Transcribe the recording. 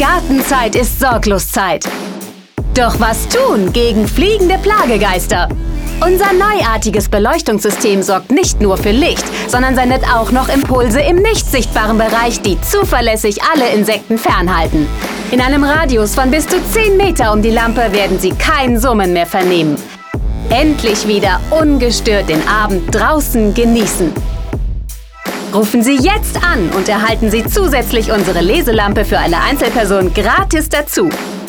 Gartenzeit ist Sorgloszeit. Doch was tun gegen fliegende Plagegeister? Unser neuartiges Beleuchtungssystem sorgt nicht nur für Licht, sondern sendet auch noch Impulse im nicht sichtbaren Bereich, die zuverlässig alle Insekten fernhalten. In einem Radius von bis zu 10 Meter um die Lampe werden Sie kein Summen mehr vernehmen. Endlich wieder ungestört den Abend draußen genießen. Rufen Sie jetzt an und erhalten Sie zusätzlich unsere Leselampe für eine Einzelperson gratis dazu.